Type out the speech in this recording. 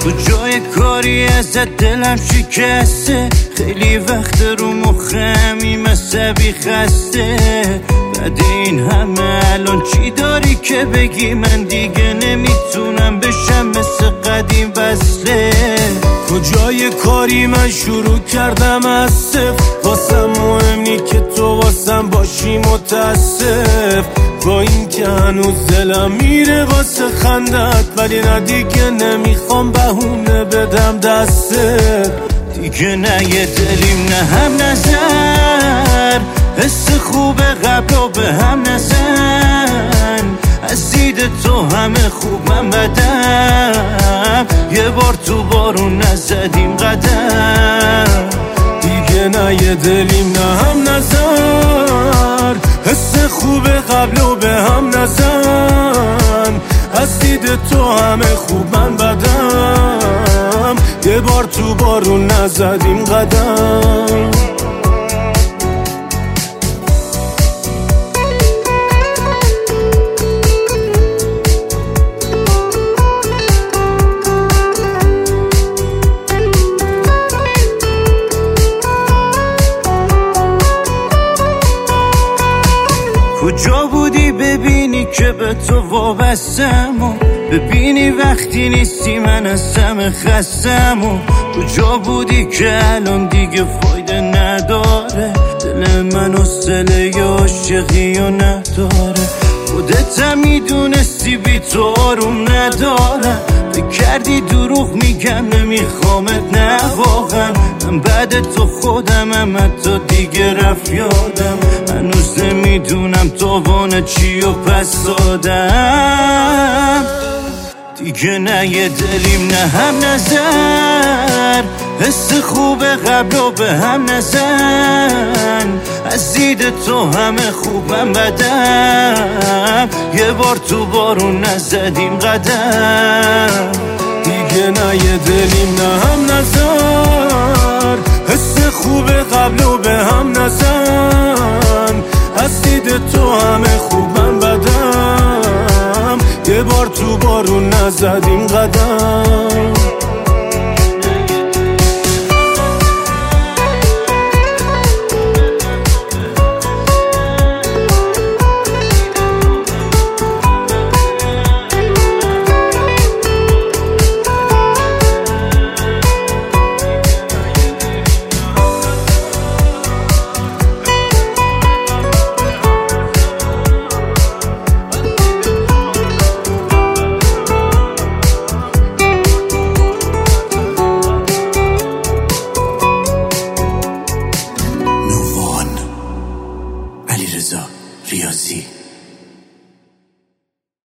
تو جای کاری ازت دلم شکسته، خیلی وقت رو مخمی مصبی خسته. بعد این همه الان چی داری که بگی؟ من دیگه نمیتونم بشم مثل قدیم وصله. کجای کاری من شروع کردم از صفر، واسم مهم نی که تو واسم باشی متاسف. با این که هنوز دلم میره واسه خندت، ولی نه دیگه نمیخوام بهونه بدم دستت. دیگه نه یه دلیم نه هم نظر، حس خوب قبل و به هم نزن. از دید تو همه خوب من بدم، یه بار تو بارون نزدیم قدم. دیگه نه یه دلیم نه هم نظر، حس خوب قبل و به هم نزن. از دید تو همه خوب من بدم، یه بار تو بارون نزدیم قدم. کجا بودی ببینی که به تو وابستم، و ببینی وقتی نیستی من از همه خستم. و کجا بودی که الان دیگه فایده نداره، دل من حوصله عاشقی و نداره. خودت هم میدونستی بی تو آروم ندارم، فکر کردی دروغ میگم نمیخوامت، نه واقعا من بعد تو خودمم، حتی دیگه رفت یادم. هنوز نمیدونم تاوان چی و پس دادم. دیگه نه یه دلیم نه هم نظر، حس خوب قبل و به هم نزن. از دید تو همه خوبم بدم، یه بار تو بارون نزدیم قدم. دیگه نه یه دلیم نه هم نظر، حس خوب قبل و به هم نزن. از دید تو همه خوبم بدم، یه بار تو بارون نزدیم قدم.